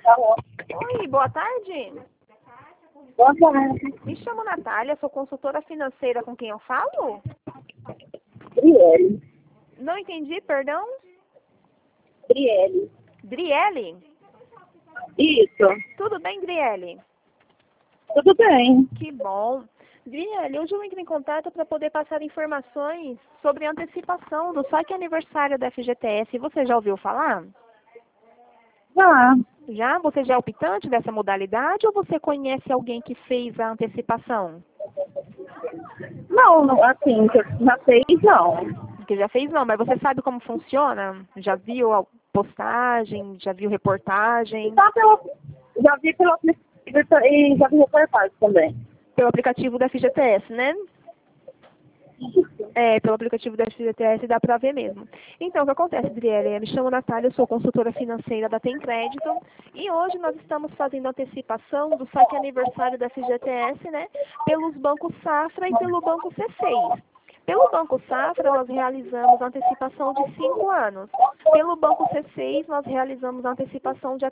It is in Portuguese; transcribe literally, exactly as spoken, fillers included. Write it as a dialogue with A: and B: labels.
A: Alô?
B: Oi, boa tarde.
A: Boa tarde.
B: Me chamo Natália, sou consultora financeira, com quem eu falo?
A: Brielle.
B: Não entendi, perdão?
A: Brielle.
B: Driele?
A: Isso.
B: Tudo bem, Driele?
A: Tudo bem.
B: Que bom. Driele, hoje eu entrei em contato para poder passar informações sobre a antecipação do saque aniversário da F G T S. Você já ouviu falar?
A: Ah,
B: Já? Você já é optante dessa modalidade ou você conhece alguém que fez a antecipação?
A: não, não, assim, que eu já sei, não.
B: Que já fez não, mas você sabe como funciona? Já viu a postagem? Já viu reportagem?
A: Só pelo, já vi pelo aplicativo e já vi reportagem também.
B: Pelo aplicativo da F G T S, né? É, pelo aplicativo da F G T S dá pra ver mesmo. Então, o que acontece, Adriele? Eu me chamo Natália, eu sou consultora financeira da Tem Crédito e hoje nós estamos fazendo antecipação do saque aniversário da F G T S, né? Pelos bancos Safra e pelo Banco C seis. Pelo Banco Safra, nós realizamos a antecipação de cinco anos. Pelo Banco C seis, nós realizamos a antecipação de